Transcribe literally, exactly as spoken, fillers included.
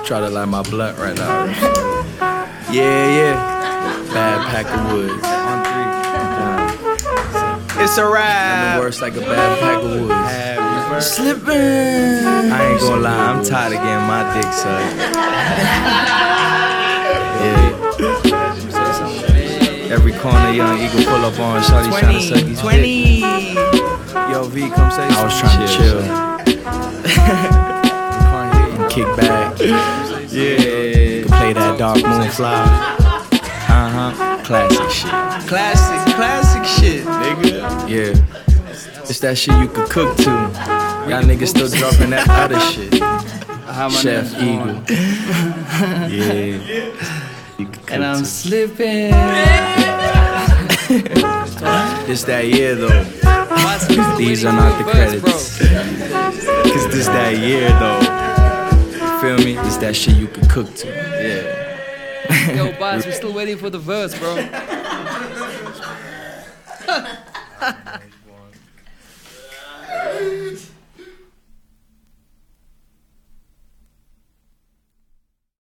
try to light my blunt right now. Yeah, yeah. Bad pack of woods. On three. It's a rap. The worst like a bad pack of woods. Slipping. I ain't gonna lie, I'm tired of getting my dick sucked. Yeah. Every corner, young eagle pull up on shawty trying to suck his twenty. dick. Yo, V, come say something. I was trying to chill. Kick back. Yeah. Can play that Dark Moon Fly. Uh-huh. Classic shit. Classic, classic shit, nigga. Yeah. It's that shit you could cook to. Y'all niggas still dropping that other shit. Chef Eagle. Yeah. And I'm slipping. It's that year though. These are not the credits. Cause this that year though. Feel me? It's that shit you could cook to. Yeah. Yo, boss, we're still waiting for the verse, bro.